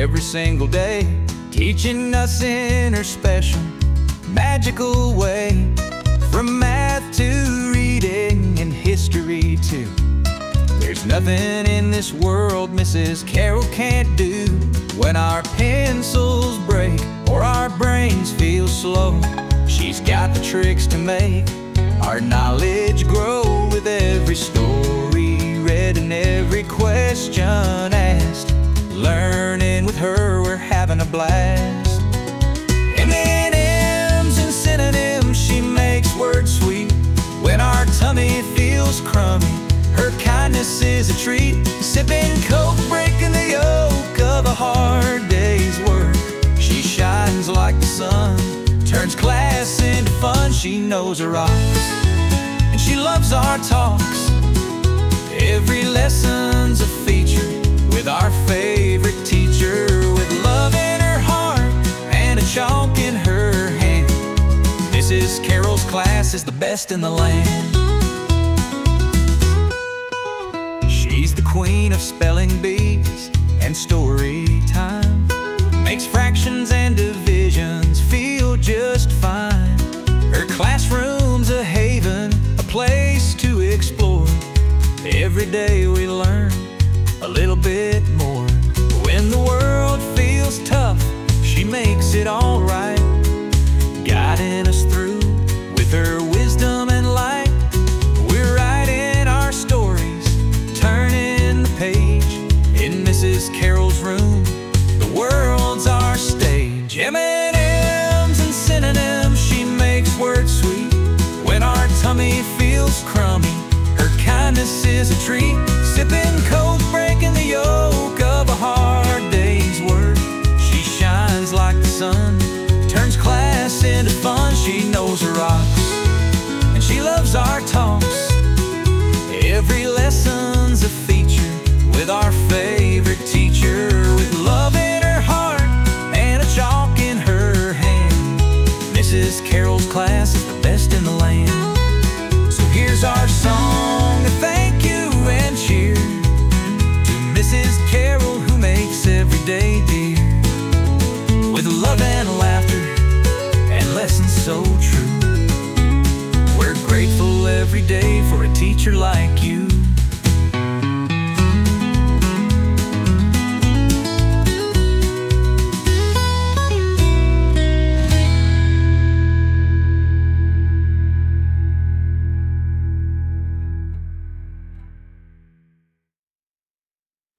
every single day, teaching us in her special, magical way. From math to reading and history too. There's nothing in this world Mrs. Carroll can't do. When our pencils break or our brains feel slow, she's got the tricks to make our knowledge grow. With every story read and every question asked, learning with her we're having a blast. M&M's and synonyms, she makes words sweet. When our tummy feels crummy, her kindness is a treat. Sipping Coke, breaking the yoke of a hard day's work, she shines like the sun, turns class into fun. She knows her rocks, and she loves our talks. Every lesson's a feature with our favorite teacher. With love in her heart and a chalk in her hand, Mrs. Carroll's class is the best in the land. She's the queen of spelling bees and story time, makes fractions and divisions feel just fine. Her classroom's a haven, a place to explore. Every day we learn a little bit more. When the world feels tough, she makes it all right, guiding us through with her wisdom and light. We're writing our stories, turning the page in Mrs. Carroll's room. The world's our stage. M&M's and synonyms, she makes words sweet. When our tummy feels crummy, her kindness is a treat. Sipping Coke, breaking the yoke of a hard day's work, she shines like the sun, turns class into fun. She knows her rocks, and she loves our talks. Every lesson's a feature with our favorite teacher. With love in her heart and a chalk in her hand, Mrs. Carroll's class is the best in the land. So here's our song to thank you and cheer to Mrs. Carroll, who makes every day dear. With love and laughter and lessons so true, we're grateful every day for a teacher like you.